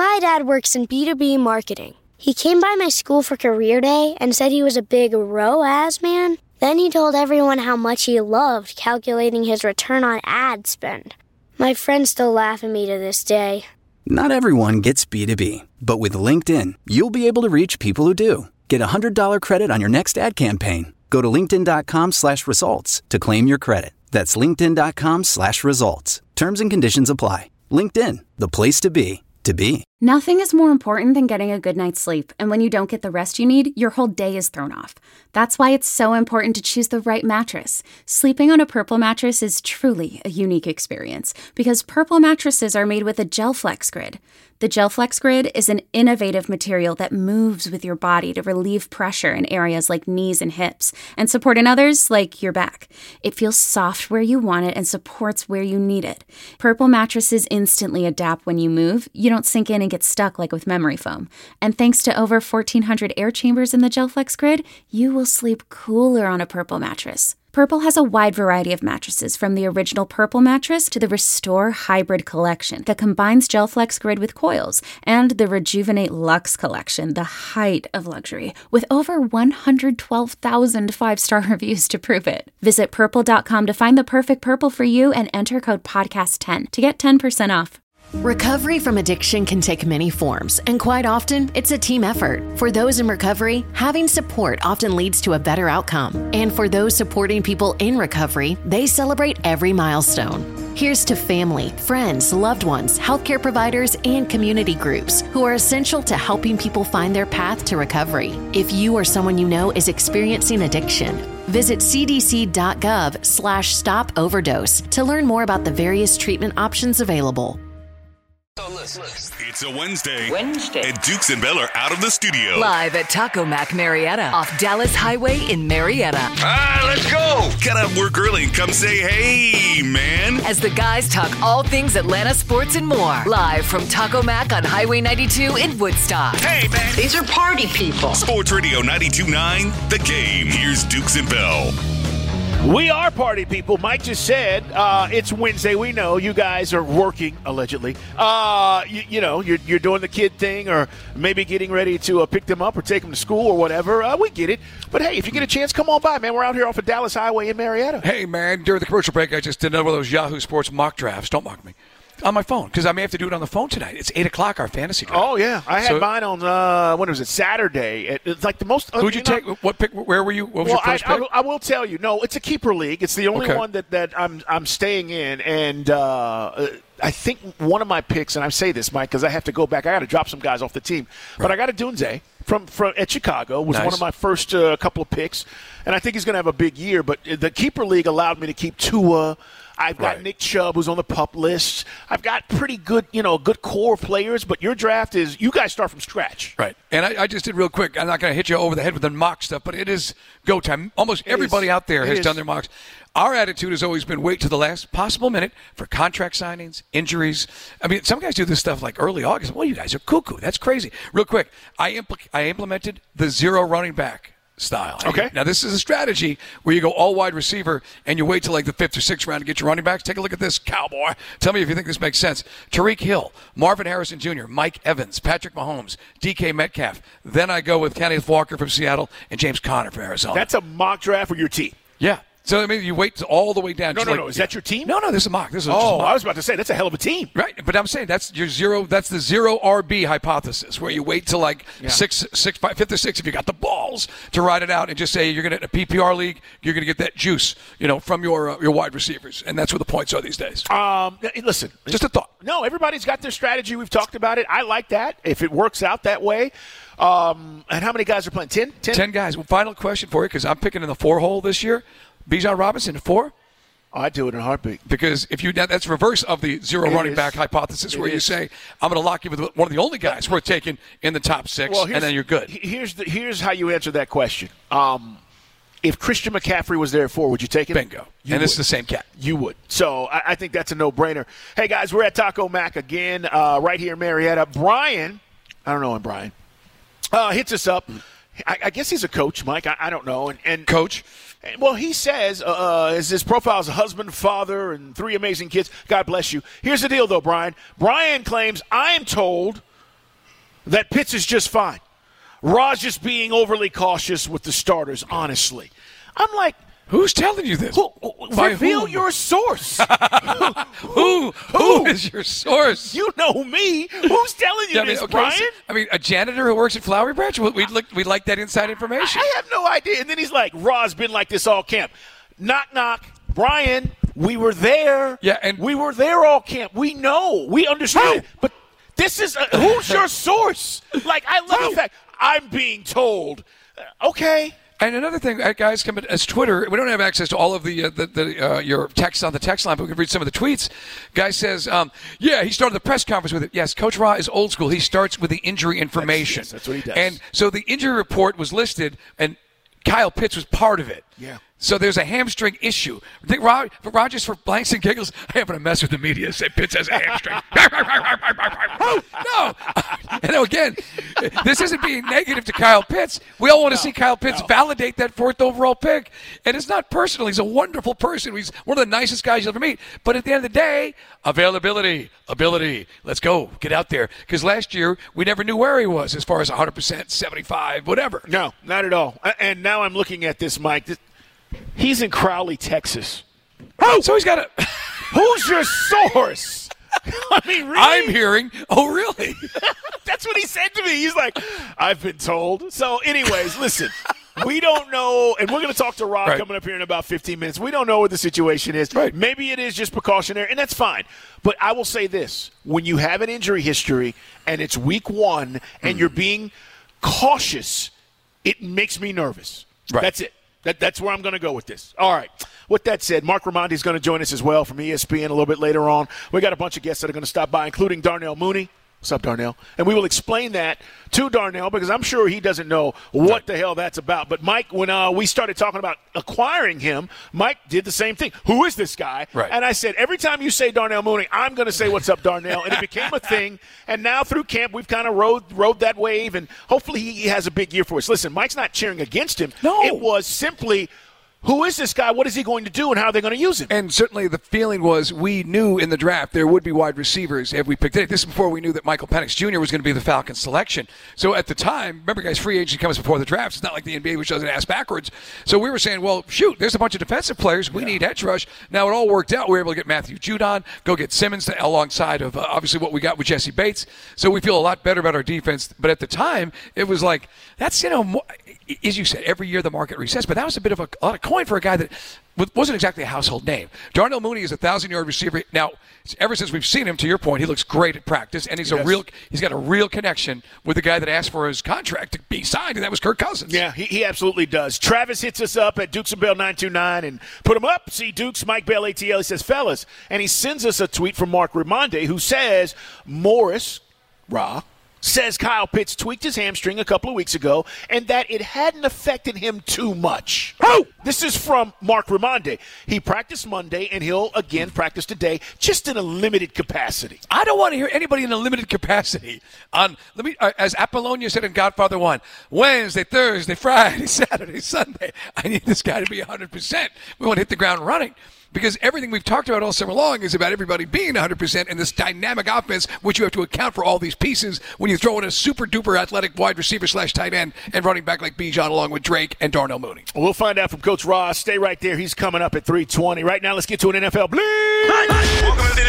My dad works in B2B marketing. He came by my school for career day and said he was a big ROAS man. Then he told everyone how much he loved calculating his return on ad spend. My friends still laugh at me to this day. Not everyone gets B2B, but with LinkedIn, you'll be able to reach people who do. Get a $100 credit on your next ad campaign. Go to linkedin.com/results to claim your credit. That's linkedin.com/results. Terms and conditions apply. LinkedIn, the place to be, to be. Nothing is more important than getting a good night's sleep, and when you don't get the rest you need, your whole day is thrown off. That's why it's so important to choose the right mattress. Sleeping on a Purple mattress is truly a unique experience, because Purple mattresses are made with a GelFlex Grid. The GelFlex Grid is an innovative material that moves with your body to relieve pressure in areas like knees and hips, and support in others like your back. It feels soft where you want it and supports where you need it. Purple mattresses instantly adapt when you move. You don't sink in and get stuck like with memory foam. And thanks to over 1,400 air chambers in the GelFlex Grid, you will sleep cooler on a Purple mattress. Purple has a wide variety of mattresses, from the original Purple mattress to the Restore Hybrid collection that combines GelFlex Grid with coils, and the Rejuvenate Luxe collection, the height of luxury, with over 112,000 five-star reviews to prove it. Visit purple.com to find the perfect Purple for you and enter code podcast10 to get 10% off. Recovery from addiction can take many forms, and quite often, it's a team effort. For those in recovery, having support often leads to a better outcome. And for those supporting people in recovery, they celebrate every milestone. Here's to family, friends, loved ones, healthcare providers, and community groups who are essential to helping people find their path to recovery. If you or someone you know is experiencing addiction, visit cdc.gov/stop-overdose to learn more about the various treatment options available. It's a Wednesday. And Dukes and Bell are out of the studio. Live at Taco Mac Marietta off Dallas Highway in Marietta. Let's go. Got out work early and come say, hey, man. As the guys talk all things Atlanta sports and more. Live from Taco Mac on Highway 92 in Woodstock. Hey, man. These are party people. Sports Radio 92.9, The Game. Here's Dukes and Bell. We are party people. Mike just said it's Wednesday. We know you guys are working, allegedly. You're doing the kid thing, or maybe getting ready to pick them up or take them to school or whatever. We get it. But, hey, if you get a chance, come on by, man. We're out here off of Dallas Highway in Marietta. Hey, man, during the commercial break, I just did another one of those Yahoo Sports mock drafts. Don't mock me. On my phone, because I may have to do it on the phone tonight. It's 8 o'clock, our fantasy draft. Oh, yeah. I had mine on, when was it, Saturday. It's like the most. Who'd you take? What pick? Where were you? What was your first pick? I will tell you. No, it's a keeper league. It's the only one that I'm staying in. And I think one of my picks, and I say this, Mike, because I have to go back. I got to drop some guys off the team. Right. But I got a Dunze from at Chicago. Was one of my first couple of picks. And I think he's going to have a big year. But the keeper league allowed me to keep Tua. I've got Nick Chubb, who's on the PUP list. I've got pretty good, good core players, but your draft is, you guys start from scratch. Right. And I just did real quick. I'm not going to hit you over the head with the mock stuff, but it is go time. Almost everybody out there has done their mocks. Our attitude has always been wait to the last possible minute for contract signings, injuries. I mean, some guys do this stuff like early August. Well, you guys are cuckoo. That's crazy. Real quick, I implemented the zero running back style. Okay. Now, this is a strategy where you go all wide receiver and you wait till like the 5th or 6th round to get your running backs. Take a look at this, cowboy. Tell me if you think this makes sense. Tariq Hill, Marvin Harrison Jr., Mike Evans, Patrick Mahomes, DK Metcalf. Then I go with Kenneth Walker from Seattle and James Conner from Arizona. That's a mock draft for your team. Yeah. So, I mean, you wait all the way down. No. Is that your team? No, this is a mock. This is I was about to say, that's a hell of a team. Right, but I'm saying that's your zero. That's the zero RB hypothesis, where you wait till like 5th or 6th if you got the balls to ride it out and just say you're going to, in a PPR league, you're going to get that juice, from your wide receivers. And that's where the points are these days. Listen. Just a thought. No, everybody's got their strategy. We've talked about it. I like that, if it works out that way. And how many guys are playing? 10? 10 guys. Well, final question for you, because I'm picking in the 4 hole this year. Bijan Robinson, 4? Oh, I'd do it in a heartbeat. Because that's reverse of the zero running back hypothesis, where you say, I'm going to lock you with one of the only guys worth taking in the top 6, and then you're good. Here's how you answer that question. If Christian McCaffrey was there at 4, would you take it? Bingo. This is the same cat. You would. So I think that's a no-brainer. Hey, guys, we're at Taco Mac again, right here in Marietta. Brian, I don't know him, Brian, hits us up. I guess he's a coach, Mike. I don't know. And coach? Well, he says his profile is a husband, father, and 3 amazing kids. God bless you. Here's the deal, though, Brian. Brian claims, I am told that Pitts is just fine. Ra's just being overly cautious with the starters, honestly. I'm like, who's telling you this? Reveal your source. Who is your source? You know me. Who's telling you this, Brian? A janitor who works at Flowery Branch? We'd like that inside information. I have no idea. And then he's like, Ra's been like this all camp. Knock, knock. Brian, we were there. Yeah, and we were there all camp. We know. We understand. But this is who's your source? Like, I love the fact I'm being told. Okay. And another thing, guys, coming as Twitter, we don't have access to all of your texts on the text line, but we can read some of the tweets. Guy says, he started the press conference with it. Yes, Coach Ra is old school. He starts with the injury information. That's what he does. And so the injury report was listed, and Kyle Pitts was part of it. Yeah. So there's a hamstring issue. I think Rogers, for blanks and giggles, I am going to mess with the media. Say Pitts has a hamstring. No. And again, this isn't being negative to Kyle Pitts. We all want to see Kyle Pitts validate that 4th overall pick. And it's not personal. He's a wonderful person. He's one of the nicest guys you'll ever meet. But at the end of the day, ability. Let's go. Get out there. Because last year, we never knew where he was as far as 100%, 75, whatever. No, not at all. And now I'm looking at this, Mike. He's in Crowley, Texas. Oh, so he's got a. Who's your source? I mean, really? I'm hearing. Oh, really? That's what he said to me. He's like, I've been told. So, anyways, listen. We don't know, and we're going to talk to Rob coming up here in about 15 minutes. We don't know what the situation is. Right. Maybe it is just precautionary, and that's fine. But I will say this. When you have an injury history and it's week 1 and you're being cautious, it makes me nervous. Right. That's it. That's where I'm going to go with this. All right. With that said, Mark Raimondi is going to join us as well from ESPN a little bit later on. We got a bunch of guests that are going to stop by, including Darnell Mooney. What's up, Darnell? And we will explain that to Darnell because I'm sure he doesn't know what the hell that's about. But Mike, when we started talking about acquiring him, Mike did the same thing. Who is this guy? Right. And I said, every time you say Darnell Mooney, I'm going to say, what's up, Darnell? And it became a thing. And now through camp, we've kind of rode that wave, and hopefully he has a big year for us. Listen, Mike's not cheering against him. No. It was simply, who is this guy? What is he going to do, and how are they going to use him? And certainly the feeling was we knew in the draft there would be wide receivers if we picked it. This is before we knew that Michael Penix Jr. was going to be the Falcons selection. So at the time, remember, guys, free agency comes before the draft. It's not like the NBA, which doesn't ask backwards. So we were saying, well, shoot, there's a bunch of defensive players. We need edge rush. Now it all worked out. We were able to get Matthew Judon, go get Simmons alongside of obviously what we got with Jesse Bates. So we feel a lot better about our defense. But at the time, it was like, that's, as you said, every year the market resets. But that was a bit of a lot of coin for a guy that wasn't exactly a household name. Darnell Mooney is a 1,000-yard receiver. Now, ever since we've seen him, to your point, he looks great at practice, and he's got a real connection with the guy that asked for his contract to be signed, and that was Kirk Cousins. Yeah, he absolutely does. Travis hits us up at Dukes and Bell 929 and put him up. See Dukes, Mike Bell, ATL. He says, fellas, and he sends us a tweet from Mark Raimondi who says, Morris, says Kyle Pitts tweaked his hamstring a couple of weeks ago and that it hadn't affected him too much. This is from Mark Raimondi. He practiced Monday, and he'll again practice today, just in a limited capacity. I don't want to hear anybody in a limited capacity. As Apollonia said in Godfather 1, Wednesday, Thursday, Friday, Saturday, Sunday, I need this guy to be 100%. We want to hit the ground running. Because everything we've talked about all summer long is about everybody being 100% in this dynamic offense, which you have to account for all these pieces when you throw in a super-duper athletic wide receiver / tight end and running back like Bijan along with Drake and Darnell Mooney. We'll find out from Coach Ross. Stay right there. He's coming up at 3:20. Right now, let's get to an NFL Blitz. Welcome to the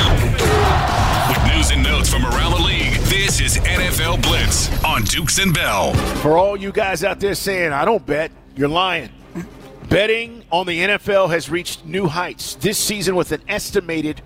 NFL. With news and notes from around the league, this is NFL Blitz on Dukes and Bell. For all you guys out there saying, I don't bet, you're lying. Betting on the NFL has reached new heights this season with an estimated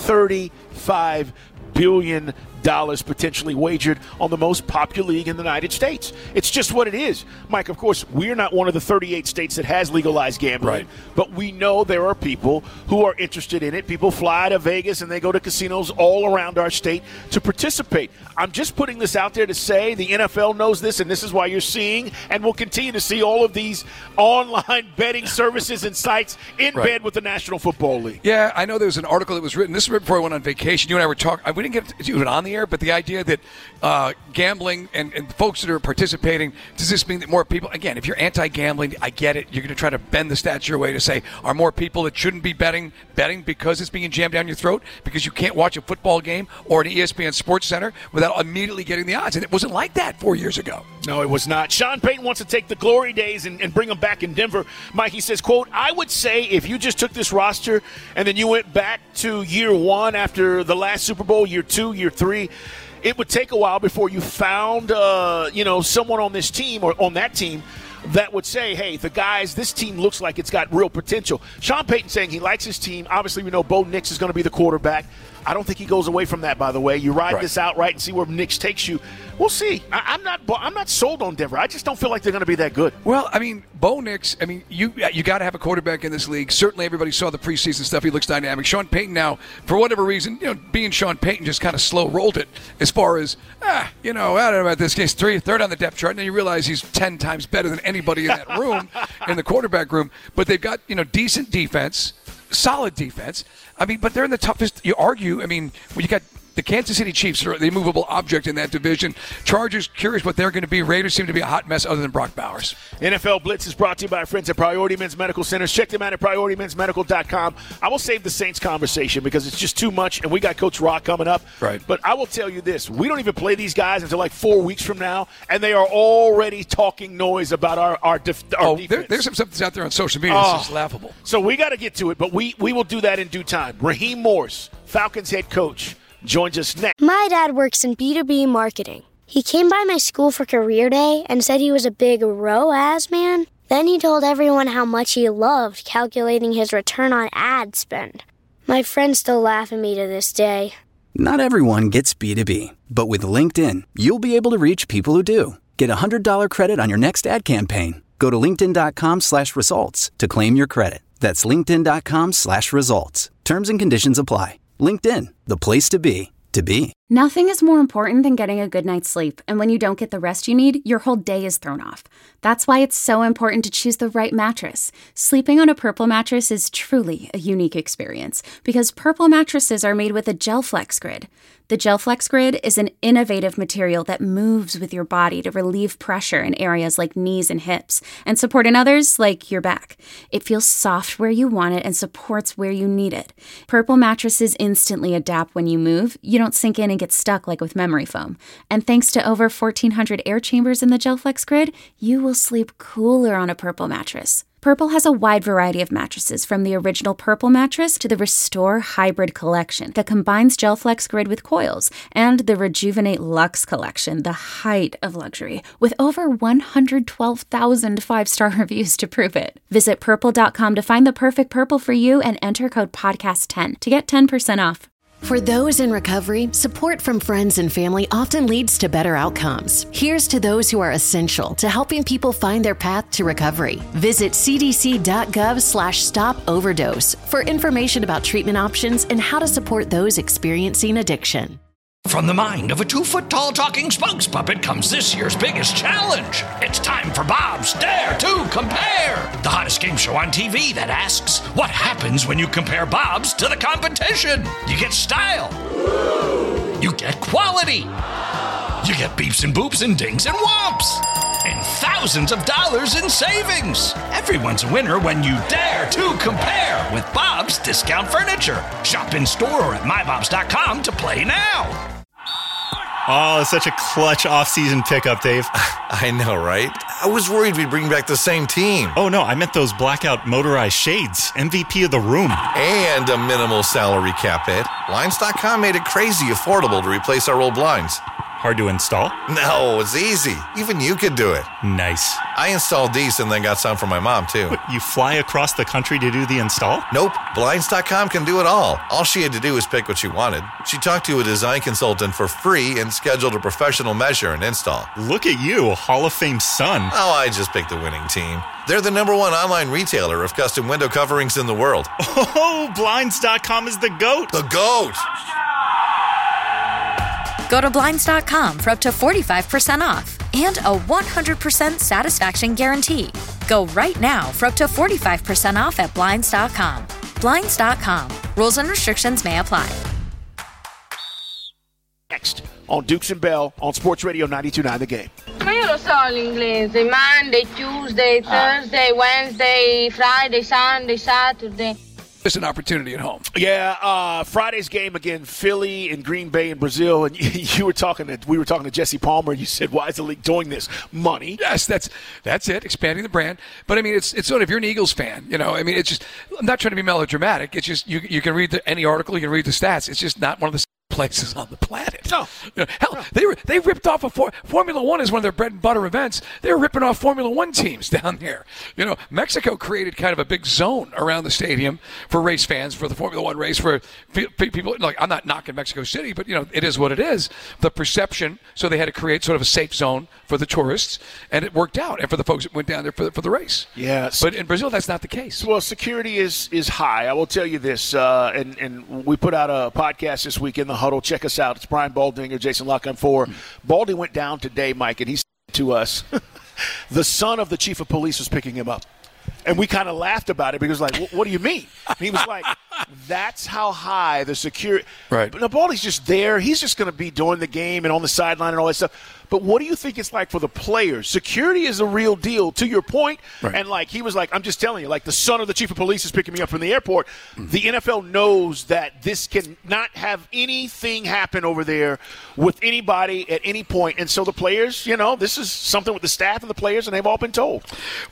$35 billion potentially wagered on the most popular league in the United States. It's just what it is. Mike, of course, we're not one of the 38 states that has legalized gambling, right, but we know there are people who are interested in it. People fly to Vegas and they go to casinos all around our state to participate. I'm just putting this out there to say the NFL knows this, and this is why you're seeing and will continue to see all of these online betting services and sites in bed with the National Football League. Yeah, I know there was an article that was written. This is right before I went on vacation. You and I were talking. We didn't get to it on the the air, but the idea that gambling and folks that are participating, does this mean that more people, again, if you're anti-gambling, I get it. You're going to try to bend the stats your way to say, are more people that shouldn't be betting because it's being jammed down your throat because you can't watch a football game or an ESPN Sports Center without immediately getting the odds? And it wasn't like that 4 years ago. No, it was not. Sean Payton wants to take the glory days and bring them back in Denver. Mike, he says, quote, I would say if you just took this roster and then you went back to year one after the last Super Bowl, year two, year three, it would take a while before you found, someone on this team or on that team that would say, hey, this team looks like it's got real potential. Sean Payton saying he likes his team. Obviously, we know Bo Nix is going to be the quarterback. I don't think he goes away from that, by the way. You ride this out right and see where Nix takes you. We'll see. I'm not sold on Denver. I just don't feel like they're going to be that good. Well, I mean, Bo Nix, you got to have a quarterback in this league. Certainly everybody saw the preseason stuff. He looks dynamic. Sean Payton now, for whatever reason, being Sean Payton just kind of slow-rolled it as far as, I don't know about this case, third on the depth chart. And then you realize he's 10 times better than anybody in that room, in the quarterback room. But they've got, decent defense, solid defense. But they're in the toughest, you argue. When you got the Kansas City Chiefs are the immovable object in that division. Chargers, curious what they're going to be. Raiders seem to be a hot mess other than Brock Bowers. NFL Blitz is brought to you by our friends at Priority Men's Medical Centers. Check them out at PriorityMen'sMedical.com. I will save the Saints conversation because it's just too much, and we got Coach Rock coming up. Right. But I will tell you this. We don't even play these guys until like 4 weeks from now, and they are already talking noise about our defense. There's some stuff that's out there on social media that's just laughable. So we got to get to it, but we will do that in due time. Raheem Morris, Falcons head coach, joins us next. My dad works in B2B marketing. He came by my school for career day and said he was a big ROAS man. Then he told everyone how much he loved calculating his return on ad spend. My friends still laugh at me to this day. Not everyone gets B2B, but with LinkedIn, you'll be able to reach people who do. Get a $100 credit on your next ad campaign. Go to linkedin.com/results to claim your credit. That's linkedin.com/results. Terms and conditions apply. LinkedIn, the place to be, to be. Nothing is more important than getting a good night's sleep, and when you don't get the rest you need, your whole day is thrown off. That's why it's so important to choose the right mattress. Sleeping on a Purple mattress is truly a unique experience, because Purple mattresses are made with a GelFlex Grid. The GelFlex Grid is an innovative material that moves with your body to relieve pressure in areas like knees and hips, and support in others like your back. It feels soft where you want it and supports where you need it. Purple mattresses instantly adapt when you move. You don't sink in and get stuck like with memory foam. And thanks to over 1,400 air chambers in the GelFlex Grid, you will sleep cooler on a Purple mattress. Purple has a wide variety of mattresses, from the original Purple mattress to the Restore Hybrid collection that combines GelFlex Grid with coils, and the Rejuvenate Luxe collection, the height of luxury, with over 112,000 five-star reviews to prove it. Visit Purple.com to find the perfect Purple for you and enter code PODCAST10 to get 10% off. For those in recovery, support from friends and family often leads to better outcomes. Here's to those who are essential to helping people find their path to recovery. Visit cdc.gov/stop overdose for information about treatment options and how to support those experiencing addiction. From the mind of a 2-foot-tall talking Spunks puppet comes this year's biggest challenge. It's time for Bob's Dare to Compare, the hottest game show on TV that asks, what happens when you compare Bob's to the competition? You get style. You get quality. You get beeps and boops and dings and whomps. And thousands of dollars in savings. Everyone's a winner when you dare to compare with Bob's Discount Furniture. Shop in store or at mybobs.com to play now. Oh, such a clutch off-season pickup, Dave. I know, right? I was worried we'd bring back the same team. Oh, no, I meant those blackout motorized shades. MVP of the room. And a minimal salary cap hit. Blinds.com made it crazy affordable to replace our old blinds. Hard to install? No, it's easy. Even you could do it. Nice. I installed these and then got some for my mom, too. What, you fly across the country to do the install? Nope. Blinds.com can do it all. All she had to do was pick what she wanted. She talked to a design consultant for free and scheduled a professional measure and install. Look at you, Hall of Fame son. Oh, I just picked the winning team. They're the #1 online retailer of custom window coverings in the world. Oh, Blinds.com is the GOAT. The GOAT. Go to Blinds.com for up to 45% off and a 100% satisfaction guarantee. Go right now for up to 45% off at Blinds.com. Blinds.com. Rules and restrictions may apply. Next. on Dukes and Bell on Sports Radio 92.9 The Game. Ma io lo so l'inglese. Monday, Tuesday, Thursday, Wednesday, Friday, Sunday, Saturday. It's an opportunity at home. Yeah, Friday's game again, Philly and Green Bay in Brazil, and we were talking to Jesse Palmer, and you said, "Why is the league doing this? Money." Yes, that's it, expanding the brand. But I mean, it's sort of, if you're an Eagles fan, I mean, it's just, I'm not trying to be melodramatic. It's just you can read any article, you can read the stats. It's just not one of the places on the planet. No. Hell, they ripped off Formula One is one of their bread and butter events. They were ripping off Formula One teams down there. Mexico created kind of a big zone around the stadium for race fans, for the Formula One race, for people. Like, I'm not knocking Mexico City, but it is what it is. The perception. So they had to create sort of a safe zone for the tourists, and it worked out. And for the folks that went down there for the race. Yes. But in Brazil, that's not the case. Well, security is high. I will tell you this, and we put out a podcast this week in the Huddle. Check us out. It's Brian Baldinger, Jason Luck. I'm for. Baldy went down today, Mike, and he said to us, the son of the chief of police was picking him up. And we kind of laughed about it because, like, what do you mean? And he was like, that's how high the security. Right. But Baldy's just there. He's just going to be doing the game and on the sideline and all that stuff. But what do you think it's like for the players? Security is a real deal, to your point. Right. And, like, he was like, I'm just telling you, like, the son of the chief of police is picking me up from the airport. The NFL knows that this can not have anything happen over there with anybody at any point. And so the players, this is something with the staff and the players, and they've all been told.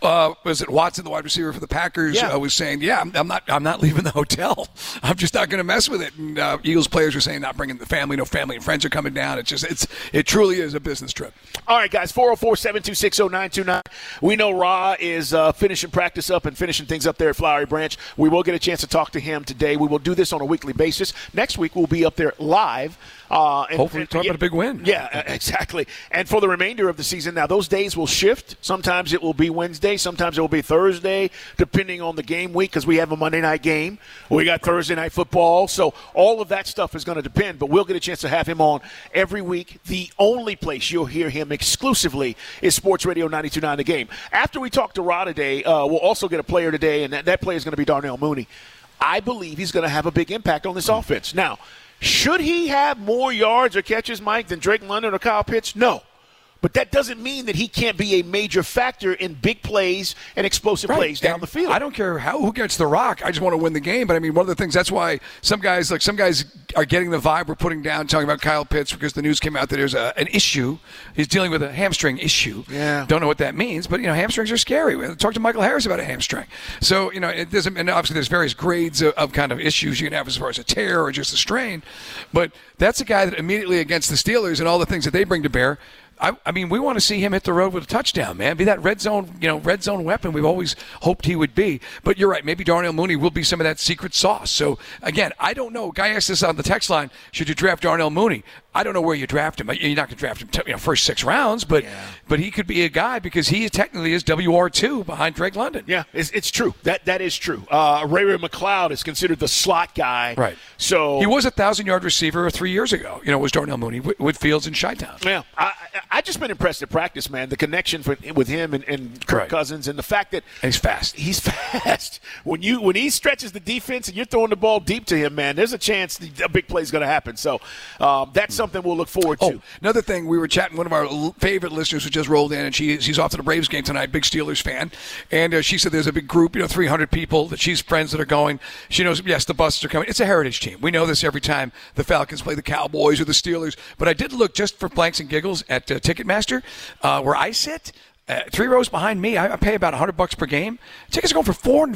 Was it Watson, the wide receiver for the Packers, was saying, I'm not leaving the hotel. I'm just not going to mess with it. And Eagles players are saying not bringing the family, no family and friends are coming down. It truly is a business trip. All right, guys, 404-726-0929. We know Ra is finishing practice up and finishing things up there at Flowery Branch. We will get a chance to talk to him today. We will do this on a weekly basis. Next week, we'll be up there live. Hopefully talking about a big win. Yeah, exactly. And for the remainder of the season, now those days will shift. Sometimes it will be Wednesday. Sometimes it will be Thursday, depending on the game week, because we have a Monday night game. We got Thursday night football. So all of that stuff is going to depend. But we'll get a chance to have him on every week. The only place you'll hear him exclusively is Sports Radio 92.9 The Game. After we talk to Rod today, we'll also get a player today, and that player is going to be Darnell Mooney. I believe he's going to have a big impact on this offense. Now, should he have more yards or catches, Mike, than Drake London or Kyle Pitts? No. But that doesn't mean that he can't be a major factor in big plays and explosive plays down the field. I don't care who gets the rock. I just want to win the game. But, I mean, one of the things, that's why some guys are getting the vibe we're putting down, talking about Kyle Pitts, because the news came out that there's an issue. He's dealing with a hamstring issue. Yeah. Don't know what that means. But, hamstrings are scary. We talked to Michael Harris about a hamstring. So, it doesn't – and obviously there's various grades of kind of issues you can have as far as a tear or just a strain. But that's a guy that immediately against the Steelers and all the things that they bring to bear – I mean, we want to see him hit the road with a touchdown, man. Be that red zone weapon we've always hoped he would be. But you're right. Maybe Darnell Mooney will be some of that secret sauce. So, again, I don't know. A guy asked us on the text line, should you draft Darnell Mooney? I don't know where you draft him. You're not going to draft him first 6 rounds, but he could be a guy because he technically is WR2 behind Drake London. Yeah, it's true. That is true. Ray McLeod is considered the slot guy. Right. So he was a 1,000-yard receiver 3 years ago. It was Darnell Mooney with Fields and Chi-Town. Yeah, I just been impressed at practice, man. The connection with him and Kirk Cousins, and the fact that he's fast. He's fast. When he stretches the defense and you're throwing the ball deep to him, man, there's a chance a big play is going to happen. So that's something we'll look forward to. Another thing, we were chatting. One of our favorite listeners who just rolled in, and she's off to the Braves game tonight. Big Steelers fan, and she said there's a big group, 300 people that she's friends that are going. She knows, yes, the buses are coming. It's a heritage team. We know this every time the Falcons play the Cowboys or the Steelers. But I did look just for blanks and giggles at Ticketmaster, where I sit. 3 rows behind me, I pay about $100 per game. Tickets are going for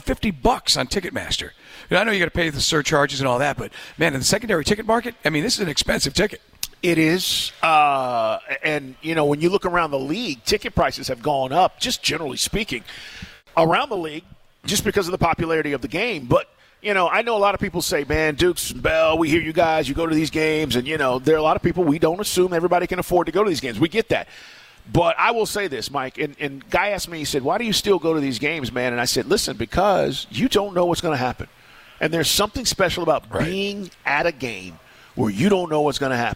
$450 on Ticketmaster. I know you got to pay the surcharges and all that, but man, in the secondary ticket market, I mean, this is an expensive ticket. It is, and when you look around the league, ticket prices have gone up. Just generally speaking, around the league, just because of the popularity of the game, but. I know a lot of people say, man, Dukes and Bell, we hear you guys, you go to these games, and, there are a lot of people, we don't assume everybody can afford to go to these games. We get that. But I will say this, Mike, and Guy asked me, he said, why do you still go to these games, man? And I said, listen, because you don't know what's going to happen. And there's something special about being at a game where you don't know what's going to happen.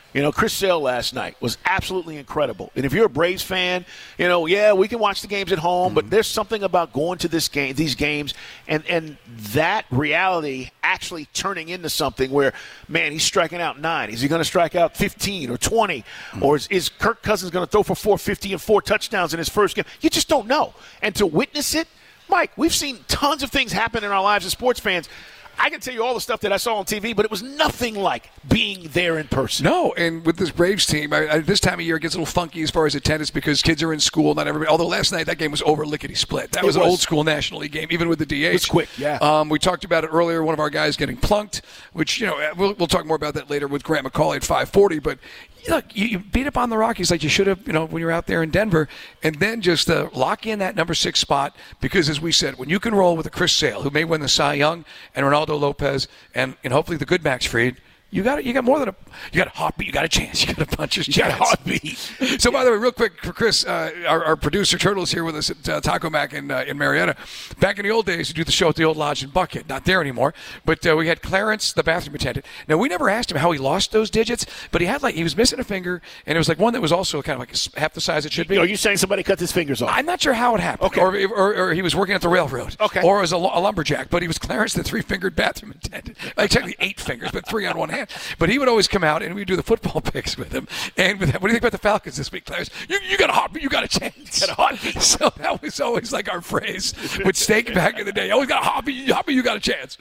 Chris Sale last night was absolutely incredible. And if you're a Braves fan, we can watch the games at home, but there's something about going to these games and that reality actually turning into something where, man, he's striking out 9. Is he going to strike out 15 or 20? Or is Kirk Cousins going to throw for 450 and 4 touchdowns in his first game? You just don't know. And to witness it, Mike, we've seen tons of things happen in our lives as sports fans. I can tell you all the stuff that I saw on TV, but it was nothing like being there in person. No, and with this Braves team, this time of year it gets a little funky as far as attendance because kids are in school, not everybody. Although last night that game was over lickety-split. That was an old-school National League game, even with the DH. It was quick, yeah. We talked about it earlier, one of our guys getting plunked, which, we'll talk more about that later with Grant McCauley at 540, but look, you beat up on the Rockies like you should have, when you're out there in Denver, and then just lock in that number 6 spot because, as we said, when you can roll with a Chris Sale, who may win the Cy Young, and Ronaldo Lopez, and hopefully the good Max Fried, you got more than you got a heartbeat, you got a chance, you got a puncher's chance. You got a heartbeat. So, by the way, real quick, for Chris, our producer Turtle's here with us at Taco Mac in Marietta. Back in the old days, we do the show at the old lodge in Buckhead. Not there anymore, but we had Clarence, the bathroom attendant. Now, we never asked him how he lost those digits, but he was missing a finger, and it was like one that was also kind of like half the size it should be. Are you saying somebody cut his fingers off? I'm not sure how it happened. Okay. Or he was working at the railroad. Okay. Or as a lumberjack, but he was Clarence, the 3-fingered bathroom attendant. Like technically 8 fingers, but 3 on one hand. But he would always come out and we'd do the football picks with him. And what do you think about the Falcons this week, Clarence? You got a heartbeat, you got a chance. You got a heartbeat. So that was always like our phrase with Steak back in the day. You always got a heartbeat, you got a chance.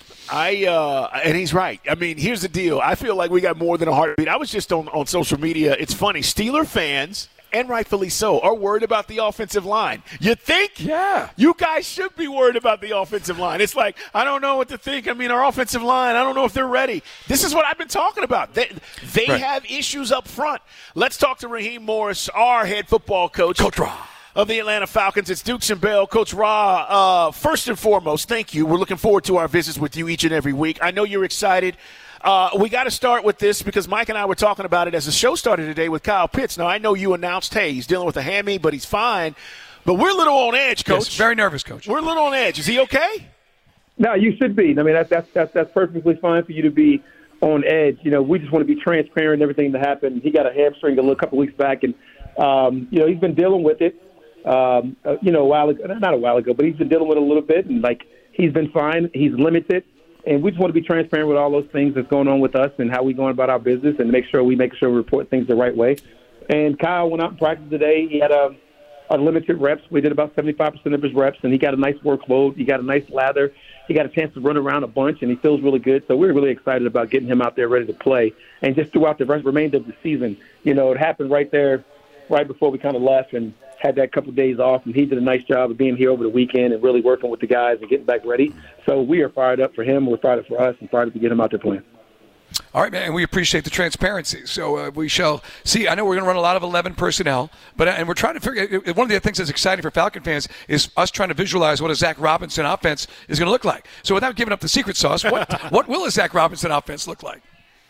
And he's right. I mean, here's the deal. I feel like we got more than a heartbeat. I was just on social media. It's funny. Steeler fans, and rightfully so, are worried about the offensive line. You think? Yeah. You guys should be worried about the offensive line. It's like, I don't know what to think. I mean, our offensive line, I don't know if they're ready. This is what I've been talking about. They right. have issues up front. Let's talk to Raheem Morris, our head football coach. Coach Ra. Of the Atlanta Falcons. It's Dukes and Bell. Coach Ra, first and foremost, thank you. We're looking forward to our visits with you each and every week. I know you're excited. We got to start with this because Mike and I were talking about it as the show started today with Kyle Pitts. Now, I know you announced, hey, he's dealing with a hammy, but he's fine. But we're a little on edge, Coach. Yes, very nervous, Coach. We're a little on edge. Is he okay? No, you should be. I mean, that's perfectly fine for you to be on edge. We just want to be transparent in everything that happened. He got a hamstring a couple weeks back, and, he's been dealing with it, a while ago. Not a while ago, but he's been dealing with it a little bit, and, he's been fine. He's limited. And we just want to be transparent with all those things that's going on with us and how we're going about our business and make sure we report things the right way. And Kyle went out and practiced today. He had a limited reps. We did about 75% of his reps, and he got a nice workload. He got a nice lather. He got a chance to run around a bunch, and he feels really good. So we're really excited about getting him out there ready to play. And just throughout the remainder of the season, it happened right before we kind of left and had that couple of days off, and he did a nice job of being here over the weekend and really working with the guys and getting back ready. So we are fired up for him, we're fired up for us, and fired up to get him out there playing. All right, man, and we appreciate the transparency. So we shall see. I know we're going to run a lot of 11 personnel, and we're trying to figure – one of the things that's exciting for Falcon fans is us trying to visualize what a Zach Robinson offense is going to look like. So without giving up the secret sauce, what will a Zach Robinson offense look like?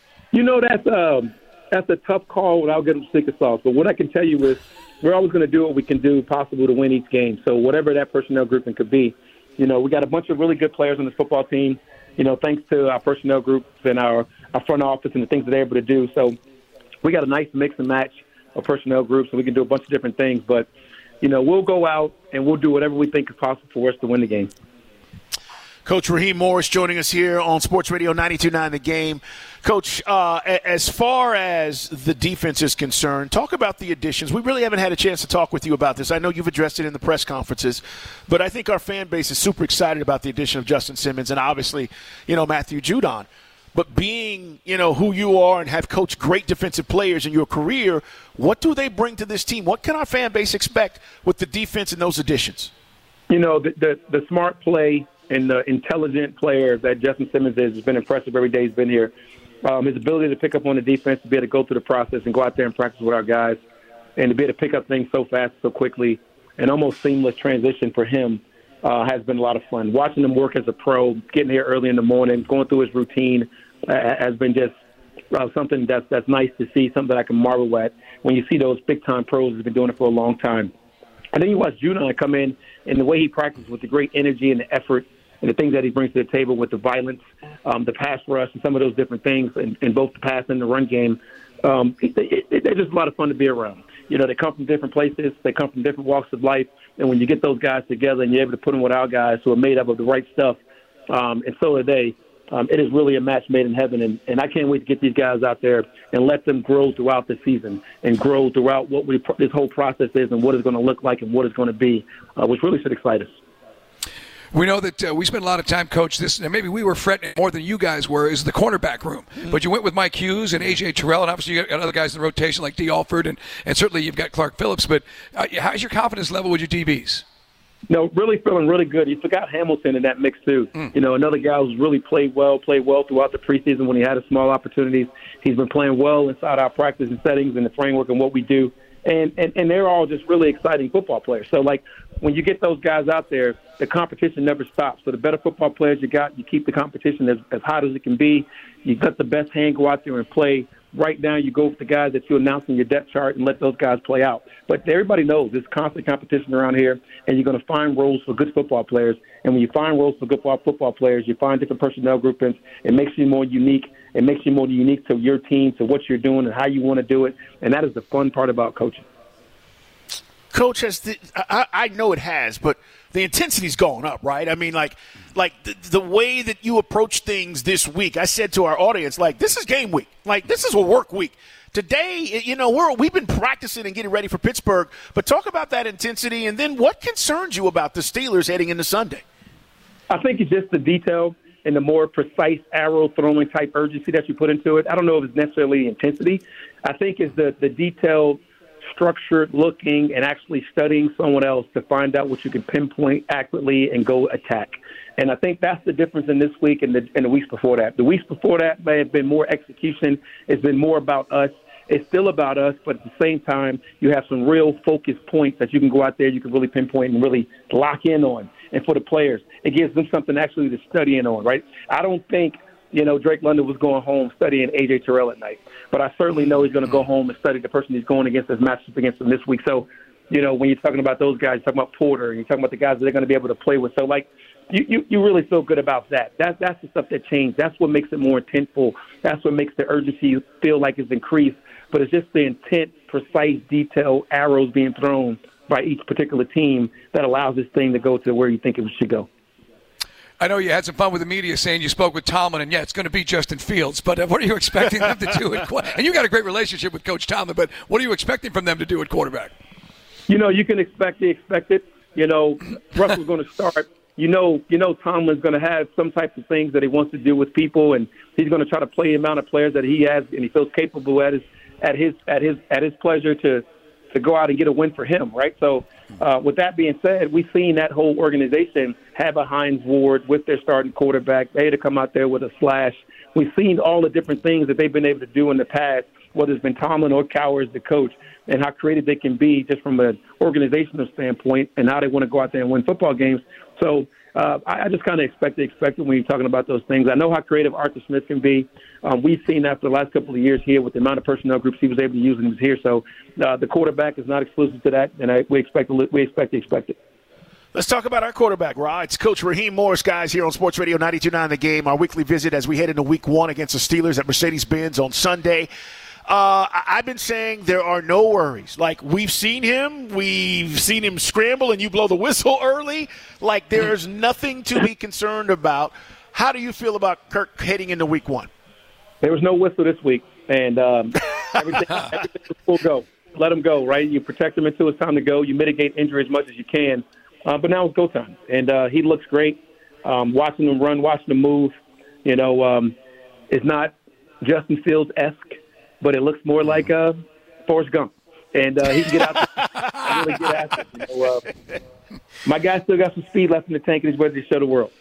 That's a tough call without getting the secret sauce. But what I can tell you is we're always going to do what we can do possible to win each game. So whatever that personnel grouping could be, we got a bunch of really good players on this football team, thanks to our personnel groups and our front office and the things that they're able to do. So we got a nice mix and match of personnel groups, and we can do a bunch of different things. But, we'll go out and we'll do whatever we think is possible for us to win the game. Coach Raheem Morris joining us here on Sports Radio 92.9 The Game. Coach, as far as the defense is concerned, talk about the additions. We really haven't had a chance to talk with you about this. I know you've addressed it in the press conferences, but I think our fan base is super excited about the addition of Justin Simmons and obviously, Matthew Judon. But being, who you are and have coached great defensive players in your career, what do they bring to this team? What can our fan base expect with the defense and those additions? The smart play and the intelligent player that Justin Simmons is has been impressive every day he's been here. His ability to pick up on the defense, to be able to go through the process and go out there and practice with our guys, and to be able to pick up things so fast, so quickly, and almost seamless transition for him has been a lot of fun. Watching him work as a pro, getting here early in the morning, going through his routine has been just something that's nice to see, something that I can marvel at when you see those big-time pros who've been doing it for a long time. And then you watch Judon come in, and the way he practices with the great energy and the effort and the things that he brings to the table with the violence, the pass rush, and some of those different things in both the pass and the run game. they're just a lot of fun to be around. They come from different places. They come from different walks of life. And when you get those guys together and you're able to put them with our guys who are made up of the right stuff, and so are they, it is really a match made in heaven. And I can't wait to get these guys out there and let them grow throughout the season and grow throughout what this whole process is and what it's going to look like and what it's going to be, which really should excite us. We know that we spent a lot of time, Coach, and maybe we were fretting more than you guys were, is the cornerback room. Mm-hmm. But you went with Mike Hughes and A.J. Terrell, and obviously you got other guys in the rotation like D. Alford, and certainly you've got Clark Phillips. But how's your confidence level with your DBs? Really feeling really good. You forgot Hamilton in that mix, too. Another guy who's really played well throughout the preseason when he had a small opportunities. He's been playing well inside our practice and settings and the framework and what we do. And they're all just really exciting football players. So, when you get those guys out there, the competition never stops. So the better football players you got, you keep the competition as hot as it can be. You let the best hand go out there and play. Right now, you go with the guys that you announce in your depth chart and let those guys play out. But everybody knows there's constant competition around here, and you're going to find roles for good football players. And when you find roles for good football players, you find different personnel groupings. It makes you more unique. It makes you more unique to your team, to what you're doing and how you want to do it. And that is the fun part about coaching. Coach, I know it has, but the intensity's going up, right? I mean, the way that you approach things this week, I said to our audience, this is game week. This is a work week. Today, we've been practicing and getting ready for Pittsburgh, but talk about that intensity, and then what concerns you about the Steelers heading into Sunday? I think it's just the detail and the more precise arrow-throwing type urgency that you put into it. I don't know if it's necessarily intensity. I think it's the detailed, structured looking and actually studying someone else to find out what you can pinpoint accurately and go attack. And I think that's the difference in this week and the weeks before that. The weeks before that may have been more execution. It's been more about us. It's still about us, but at the same time, you have some real focus points that you can go out there, you can really pinpoint and really lock in on. And for the players, it gives them something actually to study in on, right? I don't think, Drake London was going home studying A.J. Terrell at night. But I certainly know he's going to go home and study the person he's going against his matchup against him this week. So, when you're talking about those guys, you're talking about Porter, and you're talking about the guys that they're going to be able to play with. So, you really feel good about that. That's the stuff that changed. That's what makes it more intentful. That's what makes the urgency feel like it's increased. But it's just the intent, precise, detailed arrows being thrown by each particular team that allows this thing to go to where you think it should go. I know you had some fun with the media saying you spoke with Tomlin, and it's going to be Justin Fields. But what are you expecting them to do? And you got a great relationship with Coach Tomlin, but what are you expecting from them to do at quarterback? You can expect the expected. Russell's going to start. Tomlin's going to have some types of things that he wants to do with people, and he's going to try to play the amount of players that he has and he feels capable at his pleasure to go out and get a win for him, right? So with that being said, we've seen that whole organization have a Hines Ward with their starting quarterback. They had to come out there with a slash. We've seen all the different things that they've been able to do in the past, whether it's been Tomlin or Cowher as the coach, and how creative they can be just from an organizational standpoint and how they want to go out there and win football games. So I just kind of expect when you're talking about those things. I know how creative Arthur Smith can be. We've seen that for the last couple of years here with the amount of personnel groups he was able to use when he was here. So the quarterback is not exclusive to that, and we expect the expected. Let's talk about our quarterback, Ra. It's Coach Raheem Morris, guys, here on Sports Radio 92.9 The Game. Our weekly visit as we head into Week 1 against the Steelers at Mercedes-Benz on Sunday. I've been saying there are no worries. We've seen him scramble and you blow the whistle early. There's nothing to be concerned about. How do you feel about Kirk heading into Week 1? There was no whistle this week, and everything was full go. Let him go, right? You protect him until it's time to go. You mitigate injury as much as you can. But now it's go time, and he looks great. Watching him run, watching him move, it's not Justin Fields-esque, but it looks more like Forrest Gump. And he can get out there and really get after it. My guy still got some speed left in the tank, and he's ready to show the world.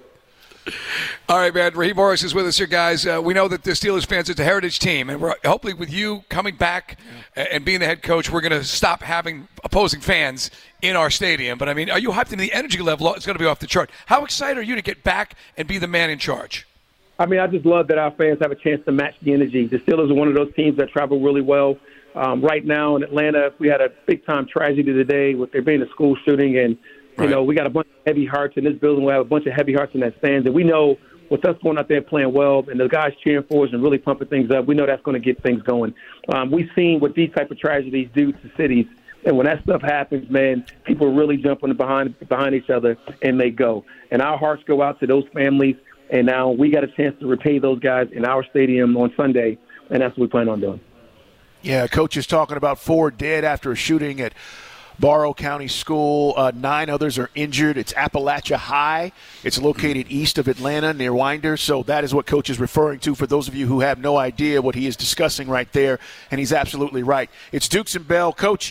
All right, man. Raheem Morris is with us here, guys. We know that the Steelers fans, it's a heritage team, and we're hopefully with you coming back and being the head coach, we're going to stop having opposing fans in our stadium. But, are you hyped into the energy level? It's going to be off the chart. How excited are you to get back and be the man in charge? I just love that our fans have a chance to match the energy. The Steelers are one of those teams that travel really well. Right now in Atlanta, we had a big-time tragedy today with there being a school shooting, and we got a bunch of heavy hearts in this building. We have a bunch of heavy hearts in that stands, and we know with us going out there playing well and the guys cheering for us and really pumping things up, we know that's going to get things going. We've seen what these type of tragedies do to cities. And when that stuff happens, man, people really jumping behind each other, and they go. And our hearts go out to those families, and now we got a chance to repay those guys in our stadium on Sunday, and that's what we plan on doing. Yeah, Coach is talking about 4 dead after a shooting at Barrow County School. 9 others are injured. It's Appalachia High. It's located east of Atlanta near Winder. So that is what Coach is referring to for those of you who have no idea what he is discussing right there. And he's absolutely right. It's Dukes and Bell. Coach,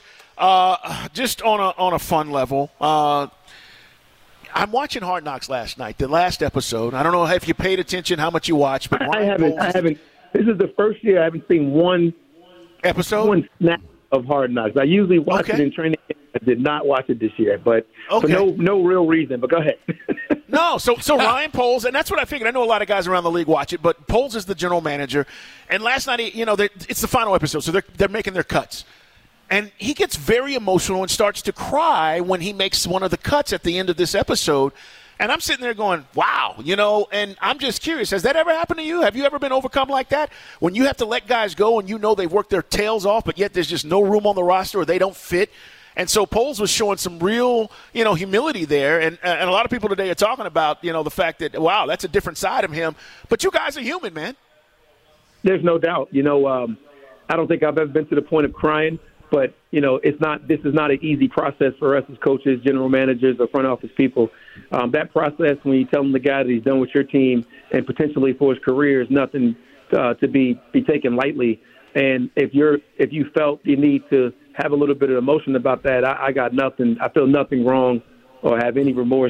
just on a fun level, I'm watching Hard Knocks last night, the last episode. I don't know if you paid attention, how much you watched. But I haven't. This is the first year I haven't seen one episode, one snap of Hard Knocks. I usually watch it in training. I did not watch it this year, but for no real reason. But go ahead. No, so Ryan Poles, and that's what I figured. I know a lot of guys around the league watch it, but Poles is the general manager. And last night, it's the final episode, so they're making their cuts. And he gets very emotional and starts to cry when he makes one of the cuts at the end of this episode. And I'm sitting there going, wow, and I'm just curious. Has that ever happened to you? Have you ever been overcome like that? When you have to let guys go and they've worked their tails off, but yet there's just no room on the roster or they don't fit? And so Poles was showing some real, humility there. And a lot of people today are talking about, the fact that, wow, that's a different side of him. But you guys are human, man. There's no doubt. I don't think I've ever been to the point of crying. But, this is not an easy process for us as coaches, general managers, or front office people. That process, when you tell the guy that he's done with your team and potentially for his career, is nothing to be taken lightly. And if you felt you need to have a little bit of emotion about that, I got nothing. I feel nothing wrong or have any remorse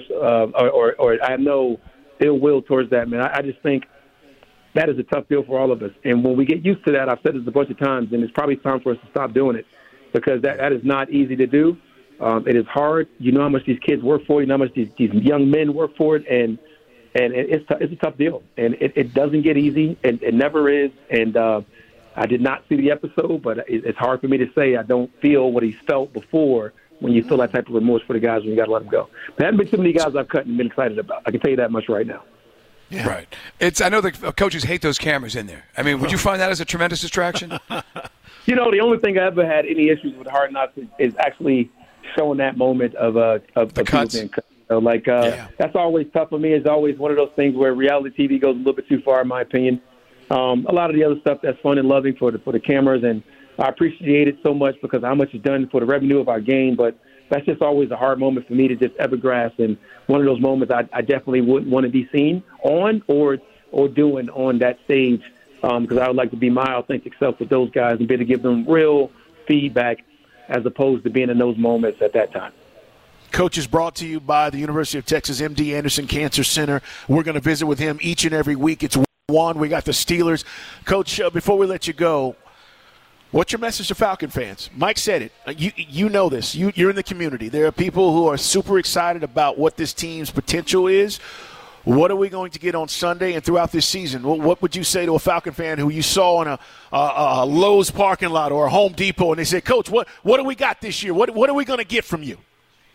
or I have no ill will towards that, man. I just think that is a tough deal for all of us. And when we get used to that, I've said this a bunch of times, and it's probably time for us to stop doing it. Because that is not easy to do. It is hard. You know how much these kids work for it. You know how much these young men work for it. And it's a tough deal. And it doesn't get easy. It never is. And I did not see the episode, but it's hard for me to say I don't feel what he's felt before when you feel that type of remorse for the guys when you got to let them go. There haven't been too many guys I've cut and been excited about. I can tell you that much right now. Yeah. Right. I know the coaches hate those cameras in there. I mean, would you find that as a tremendous distraction? The only thing I ever had any issues with Hard Knocks is actually showing that moment of the cuts. Being cut. That's always tough for me. It's always one of those things where reality TV goes a little bit too far, in my opinion. A lot of the other stuff that's fun and loving for the cameras, and I appreciate it so much because of how much it's done for the revenue of our game. But that's just always a hard moment for me to just ever grasp, and one of those moments I definitely wouldn't want to be seen on or doing on that stage. Because I would like to be my authentic self with those guys and be able to give them real feedback as opposed to being in those moments at that time. Coach is brought to you by the University of Texas MD Anderson Cancer Center. We're going to visit with him each and every week. It's one. We got the Steelers. Coach, before we let you go, what's your message to Falcon fans? Mike said it. You know this. You're in the community. There are people who are super excited about what this team's potential is. What are we going to get on Sunday and throughout this season? What would you say to a Falcon fan who you saw in a Lowe's parking lot or a Home Depot and they say, Coach, what do we got this year? What are we going to get from you?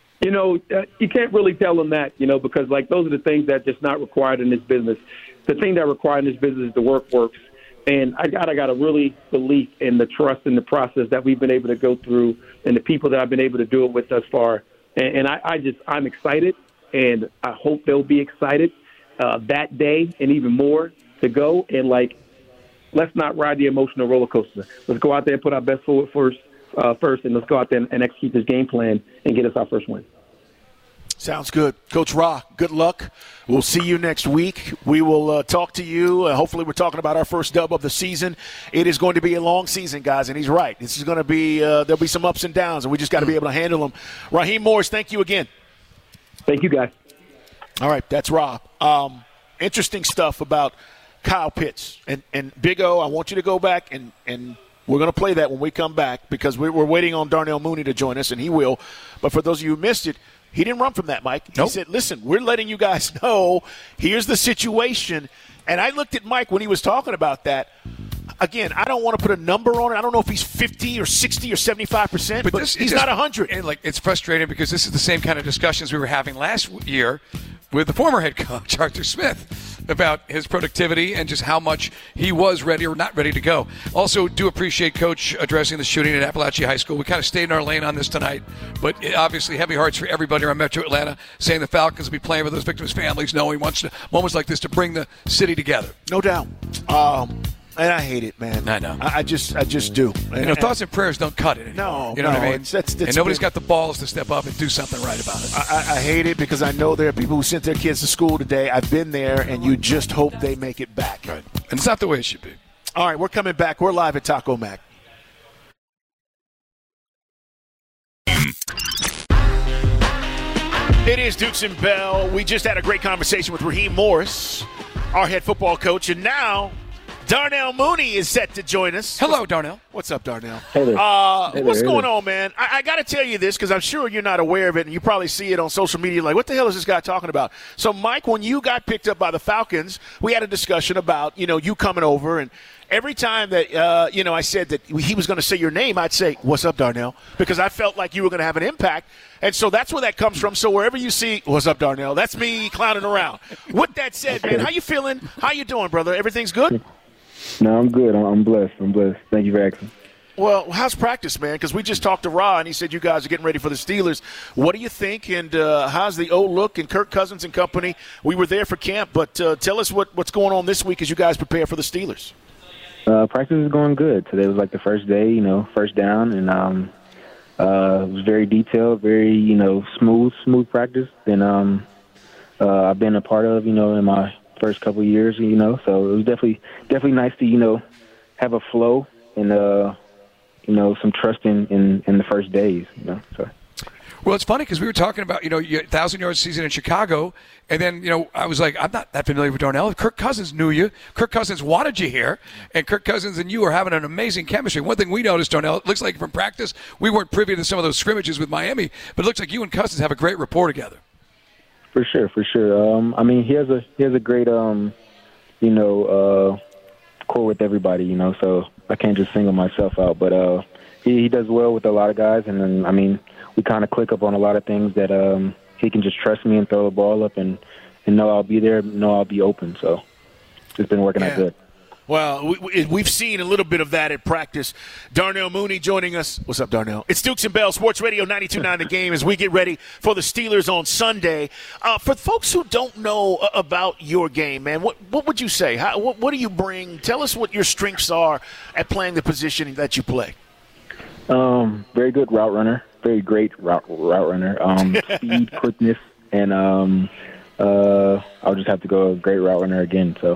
You can't really tell them that, because, those are the things that are just not required in this business. The thing that required in this business is the work works. And I got a really belief in the trust in the process that we've been able to go through and the people that I've been able to do it with thus far. And I'm excited, and I hope they'll be excited that day and even more to go. And, let's not ride the emotional roller coaster. Let's go out there and put our best foot first, and let's go out there and execute this game plan and get us our first win. Sounds good. Coach Ra, good luck. We'll see you next week. We will talk to you. Hopefully we're talking about our first dub of the season. It is going to be a long season, guys, and he's right. This is going to be there'll be some ups and downs, and we just got to be able to handle them. Raheem Morris, thank you again. Thank you, guys. All right, that's Ra. Interesting stuff about Kyle Pitts. And Big O, I want you to go back, and we're going to play that when we come back because we're waiting on Darnell Mooney to join us, and he will. But for those of you who missed it, he didn't run from that, Mike. He said, listen, we're letting you guys know here's the situation. And I looked at Mike when he was talking about that. Again, I don't want to put a number on it. I don't know if he's 50 or 60 or 75%, but he's not 100. And it's frustrating because this is the same kind of discussions we were having last year with the former head coach, Arthur Smith, about his productivity and just how much he was ready or not ready to go. Also, do appreciate Coach addressing the shooting at Appalachia High School. We kind of stayed in our lane on this tonight, but obviously heavy hearts for everybody around Metro Atlanta, saying the Falcons will be playing with those victims' families, knowing he wants moments like this to bring the city together. No doubt. And I hate it, man. I know. I just do. Thoughts and prayers don't cut it anymore. No, you know what I mean? It's and nobody's got the balls to step up and do something right about it. I hate it because I know there are people who sent their kids to school today. I've been there, and you just hope they make it back. Right. And it's not the way it should be. All right, we're coming back. We're live at Taco Mac. It is Dukes and Bell. We just had a great conversation with Raheem Morris, our head football coach, and now Darnell Mooney is set to join us. Hello, Darnell. What's up, Darnell? Hey there. What's going on, man? I got to tell you this because I'm sure you're not aware of it, and you probably see it on social media like, what the hell is this guy talking about? So, Mike, when you got picked up by the Falcons, we had a discussion about, you coming over, and every time that, I said that he was going to say your name, I'd say, what's up, Darnell? Because I felt like you were going to have an impact. And so that's where that comes from. So wherever you see, what's up, Darnell? That's me clowning around. With that said, man, how you feeling? How you doing, brother? Everything's good? No, I'm good. I'm blessed. Thank you for asking. Well, how's practice, man? Because we just talked to Ra, and he said you guys are getting ready for the Steelers. What do you think, and how's the O look and Kirk Cousins and company? We were there for camp, but tell us what's going on this week as you guys prepare for the Steelers. Practice is going good. Today was like the first day, first down, and it was very detailed, very, smooth practice. And I've been a part of, in my first couple of years, so it was definitely nice to, have a flow and, some trust in the first days, so. Well, it's funny because we were talking about, your 1,000-yard season in Chicago, and then, I was like, I'm not that familiar with Darnell. Kirk Cousins knew you. Kirk Cousins wanted you here, and Kirk Cousins and you are having an amazing chemistry. One thing we noticed, Darnell, it looks like from practice, we weren't privy to some of those scrimmages with Miami, but it looks like you and Cousins have a great rapport together. For sure. He has a great, core with everybody, so I can't just single myself out, but he does well with a lot of guys, and then, we kind of click up on a lot of things that he can just trust me and throw the ball up and know I'll be there, know I'll be open. So it's been working out good. Well, we've seen a little bit of that at practice. Darnell Mooney joining us. What's up, Darnell? It's Dukes and Bell, Sports Radio 92.9 The Game, as we get ready for the Steelers on Sunday. For folks who don't know about your game, man, what would you say? What do you bring? Tell us what your strengths are at playing the position that you play. Very good route runner. Very great route runner. Speed, quickness, and I'll just have to go great route runner again. So,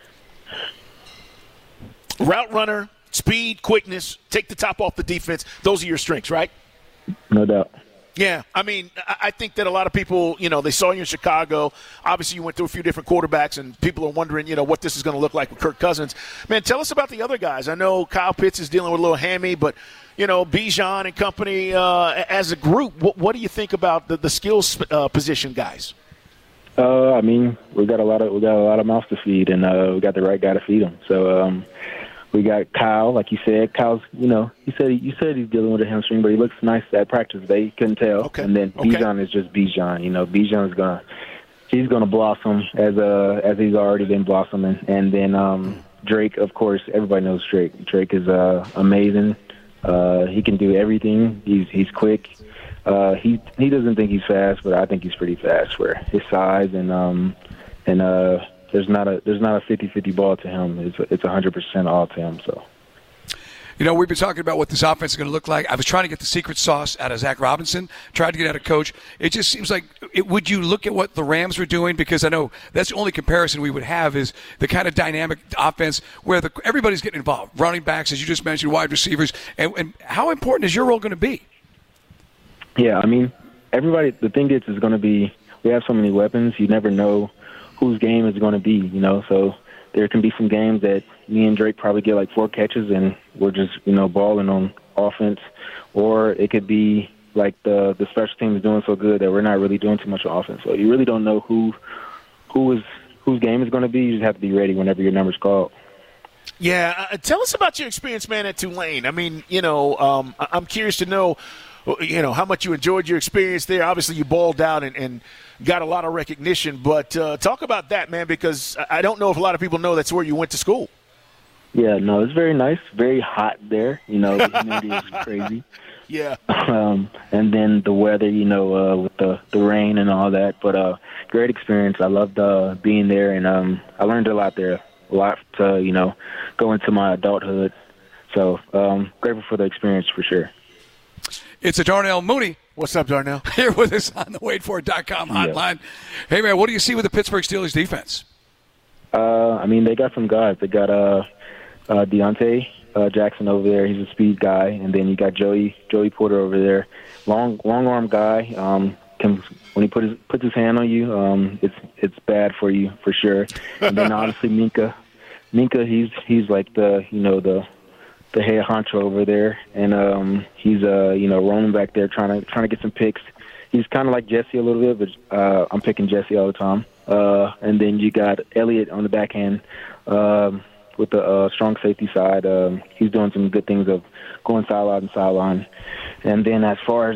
route runner, speed, quickness, take the top off the defense. Those are your strengths, right? No doubt. Yeah, I think that a lot of people, they saw you in Chicago. Obviously, you went through a few different quarterbacks, and people are wondering, what this is going to look like with Kirk Cousins. Man, tell us about the other guys. I know Kyle Pitts is dealing with a little hammy, but, Bijan and company, as a group, what do you think about the skills position guys? We got a lot of mouths to feed, and we got the right guy to feed them. So, we got Kyle, like you said. Kyle's, you said he's dealing with a hamstring, but he looks nice at practice today. You couldn't tell. Okay. And then Bijan is just Bijan. Bijan's he's gonna blossom as he's already been blossoming. And then Drake, of course, everybody knows Drake. Drake is amazing. He can do everything. He's quick. He doesn't think he's fast, but I think he's pretty fast for his size and there's not a 50-50 ball to him. It's 100% all to him. So, we've been talking about what this offense is going to look like. I was trying to get the secret sauce out of Zach Robinson, tried to get out of coach. It just seems like, would you look at what the Rams were doing? Because I know that's the only comparison we would have is the kind of dynamic offense where everybody's getting involved. Running backs, as you just mentioned, wide receivers. And how important is your role going to be? Yeah, everybody, the thing is going to be, we have so many weapons, you never know whose game is going to be, so there can be some games that me and Drake probably get like 4 catches and we're just, balling on offense, or it could be like the special team is doing so good that we're not really doing too much on offense. So you really don't know whose game is going to be. You just have to be ready whenever your number's called. Yeah, tell us about your experience, man, at Tulane. I'm curious to know how much you enjoyed your experience there. Obviously, you balled out and got a lot of recognition. But talk about that, man, because I don't know if a lot of people know that's where you went to school. Yeah, no, it's very nice. Very hot there. The humidity is crazy. Yeah. And then the weather, with the rain and all that. But great experience. I loved being there, and I learned a lot there. A lot to, go into my adulthood. So grateful for the experience for sure. It's a Darnell Mooney. What's up, Darnell? Here with us on the waitfor.com hotline. Yeah. Hey, man, what do you see with the Pittsburgh Steelers defense? They got some guys. They got Deontay Jackson over there. He's a speed guy. And then you got Joey Porter over there. Long arm guy. When he puts his hand on you, it's bad for you for sure. And then obviously Minka, he's like the head honcho over there, and he's roaming back there trying to get some picks. He's kind of like Jesse a little bit, but I'm picking Jesse all the time. And then you got Elliott on the backhand with the strong safety side. He's doing some good things of going sideline and sideline. And then as far as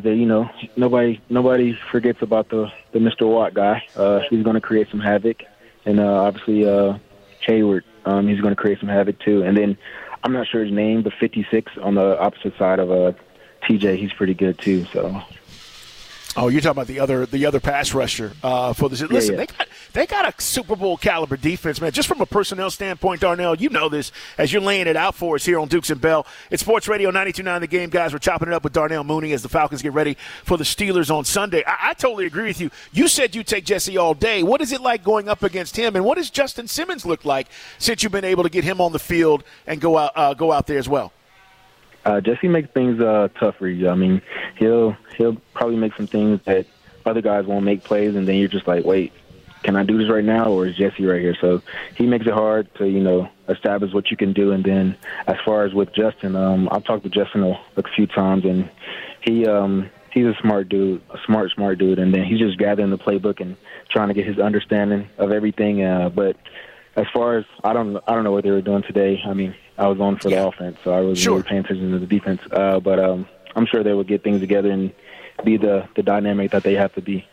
nobody forgets about the Mr. Watt guy. He's going to create some havoc, and obviously Hayward, he's going to create some havoc too. And then I'm not sure his name, but 56 on the opposite side of TJ, he's pretty good too. So. Oh, you're talking about the other pass rusher for this. Listen, yeah. They got a Super Bowl caliber defense, man. Just from a personnel standpoint, Darnell, you know this as you're laying it out for us here on Dukes and Bell. It's Sports Radio 92.9 The Game, guys. We're chopping it up with Darnell Mooney as the Falcons get ready for the Steelers on Sunday. I totally agree with you. You said you'd take Jesse all day. What is it like going up against him, and what does Justin Simmons look like since you've been able to get him on the field and go out there as well? Jesse makes things tough for you. I mean, he'll probably make some things that other guys won't make plays, and then you're just like, wait, can I do this right now, or is Jesse right here? So he makes it hard to, establish what you can do. And then as far as with Justin, I've talked to Justin a few times, and he's a smart dude, a smart dude, and then he's just gathering the playbook and trying to get his understanding of everything. But as far as I don't know what they were doing today. I mean, I was on for the offense, so I wasn't really paying attention to the defense. But I'm sure they will get things together and be the dynamic that they have to be.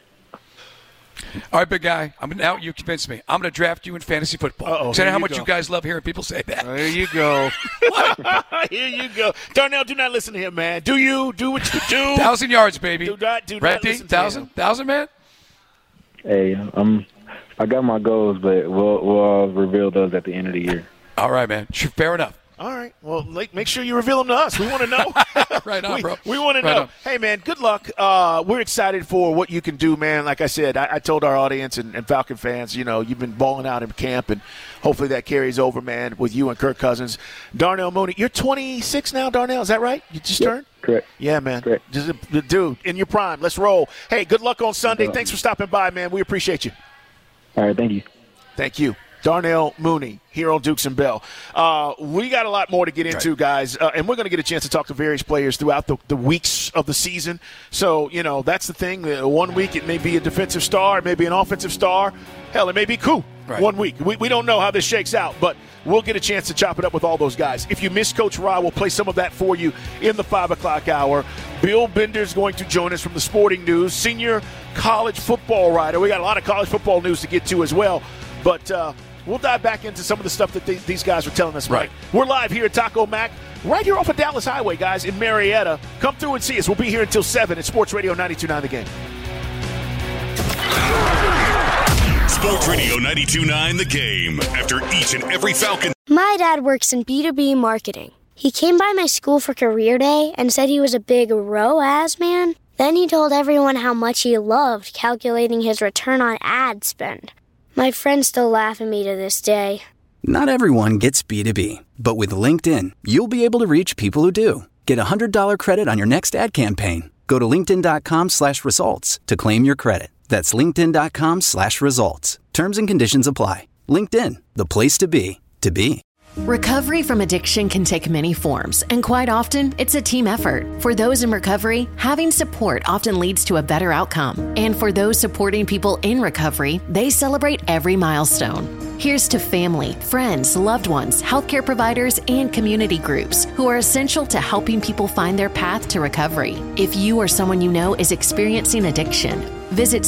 All right, big guy. Now you convinced me. I'm going to draft you in fantasy football. I know how much you guys love hearing people say that. There you go. Here you go. Darnell, do not listen to him, man. Do you? Do what you do. 1,000 yards, baby. Do not listen to him. 1,000, man? Hey, I got my goals, but we'll reveal those at the end of the year. All right, man. Fair enough. All right. Well, make sure you reveal them to us. We want to know. Right on, bro. We want to know. Hey, man, good luck. We're excited for what you can do, man. Like I said, I told our audience and Falcon fans, you've been balling out in camp, and hopefully that carries over, man, with you and Kirk Cousins. Darnell Mooney, you're 26 now, Darnell. Is that right? You just turned? Correct. Yeah, man. Correct. Just dude, in your prime. Let's roll. Hey, good luck on Sunday. Thanks for stopping by, man. We appreciate you. All right, thank you. Thank you. Darnell Mooney here on Dukes and Bell. We got a lot more to get into, guys, and we're going to get a chance to talk to various players throughout the weeks of the season. So, that's the thing. 1 week it may be a defensive star, it may be an offensive star. Hell, it may be Koo 1 week. We don't know how this shakes out, but we'll get a chance to chop it up with all those guys. If you missed Coach Rye, we'll play some of that for you in the 5 o'clock hour. Bill Bender's going to join us from the Sporting News, senior college football writer. We got a lot of college football news to get to as well, but we'll dive back into some of the stuff that these guys are telling us. Right. We're live here at Taco Mac, right here off of Dallas Highway, guys, in Marietta. Come through and see us. We'll be here until 7 at Sports Radio 92.9 The Game. Sports Radio 92.9 The Game. After each and every Falcon. My dad works in B2B marketing. He came by my school for career day and said he was a big ROAS man. Then he told everyone how much he loved calculating his return on ad spend. My friends still laugh at me to this day. Not everyone gets B2B, but with LinkedIn, you'll be able to reach people who do. Get a $100 credit on your next ad campaign. Go to linkedin.com/results to claim your credit. That's linkedin.com/results. Terms and conditions apply. LinkedIn, the place to be, to be. Recovery from addiction can take many forms, and quite often, it's a team effort. For those in recovery, having support often leads to a better outcome. And for those supporting people in recovery, they celebrate every milestone. Here's to family, friends, loved ones, healthcare providers, and community groups who are essential to helping people find their path to recovery. If you or someone you know is experiencing addiction, visit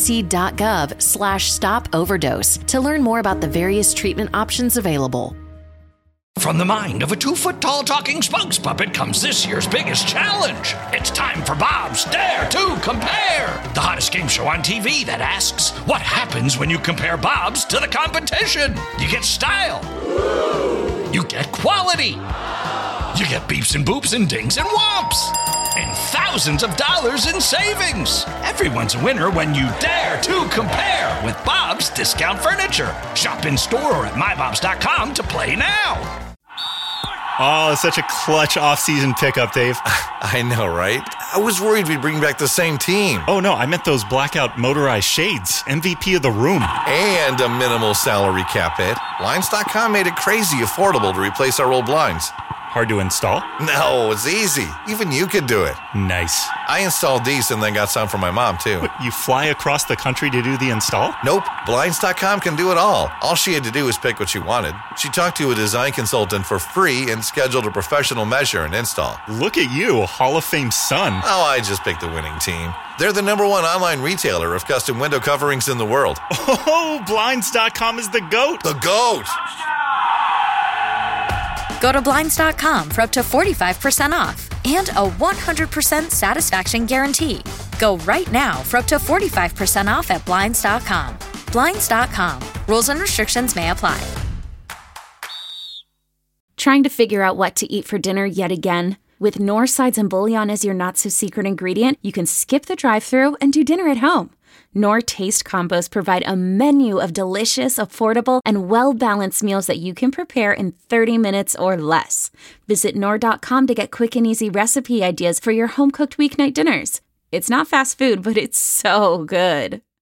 cdc.gov/stop-overdose to learn more about the various treatment options available. From the mind of a 2-foot-tall talking spokes puppet comes this year's biggest challenge. It's time for Bob's Dare to Compare, the hottest game show on TV that asks, what happens when you compare Bob's to the competition? You get style. You get quality. You get beeps and boops and dings and whomps. And thousands of dollars in savings. Everyone's a winner when you dare to compare with Bob's Discount Furniture. Shop in store or at mybobs.com to play now. Oh, such a clutch off-season pickup, Dave. I know, right? I was worried we'd bring back the same team. Oh, no, I meant those blackout motorized shades. MVP of the room. And a minimal salary cap hit. Blinds.com made it crazy affordable to replace our old blinds. Hard to install? No, it's easy. Even you could do it. Nice. I installed these and then got some for my mom, too. What, you fly across the country to do the install? Nope. Blinds.com can do it all. All she had to do was pick what she wanted. She talked to a design consultant for free and scheduled a professional measure and install. Look at you, a Hall of Fame son. Oh, I just picked the winning team. They're the #1 online retailer of custom window coverings in the world. Oh, Blinds.com is the GOAT. The GOAT! Go to Blinds.com for up to 45% off and a 100% satisfaction guarantee. Go right now for up to 45% off at Blinds.com. Blinds.com. Rules and restrictions may apply. Trying to figure out what to eat for dinner yet again? With Knorr sides and bouillon as your not-so-secret ingredient, you can skip the drive-thru and do dinner at home. Knorr Taste Combos provide a menu of delicious, affordable, and well-balanced meals that you can prepare in 30 minutes or less. Visit Knorr.com to get quick and easy recipe ideas for your home-cooked weeknight dinners. It's not fast food, but it's so good.